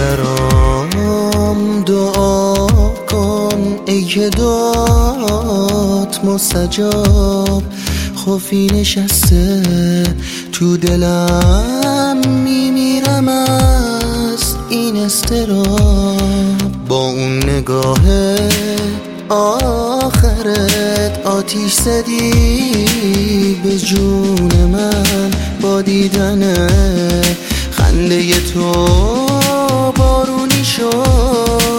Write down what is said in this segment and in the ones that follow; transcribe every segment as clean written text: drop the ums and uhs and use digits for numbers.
برام دعا کن ای که دعات مستجاب. خوفی نشسته تو دلم، میمیرم از این اضطراب. با اون نگاه آخرت آتیش زدی به جون من. با دیدن خنده تو بارونی شد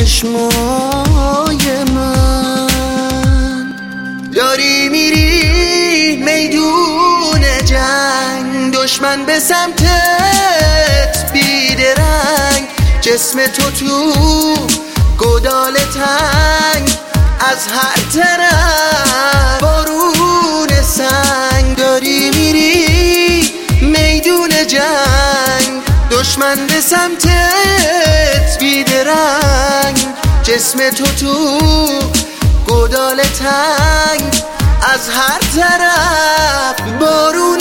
چشمای من. داری میری میدون جنگ، دشمن به سمتت بیدرنگ. جسم تو تو گودال تنگ، از هر طرف بارون سنگ. داری میری میدون جنگ، دشمن به سمتت بیدرنگ. جسم تو تو گودال تنگ، از هر طرف بارون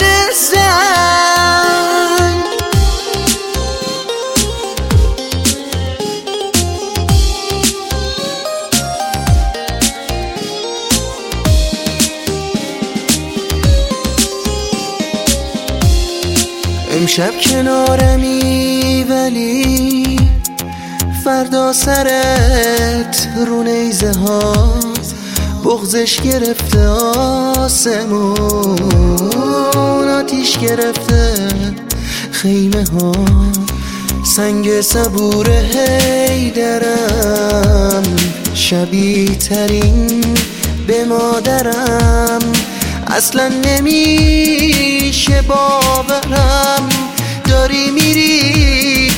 سنگ. امشب کنارمی ولی فردا سرت رو نیزه ها. بغضش گرفته آسمون، آتیش گرفته خیمه ها. سنگ صبور حیدرم، شبیه ترین به مادرم. اصلا نمیشه باورم داری میری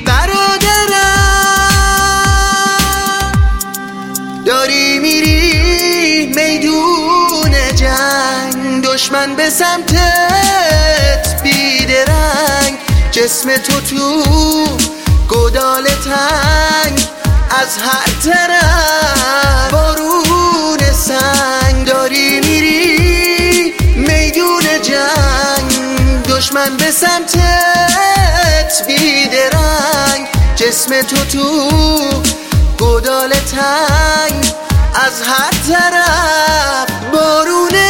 برادرم. داری میری میدون جنگ، دشمن به سمتت بیدرنگ. جسم تو تو گودال تنگ، از هر طرف بارون سنگ. داری میری میدون جنگ، دشمن به سمتت بیدرنگ. جسم تو تو گودال تنگ، از هر طرف بارون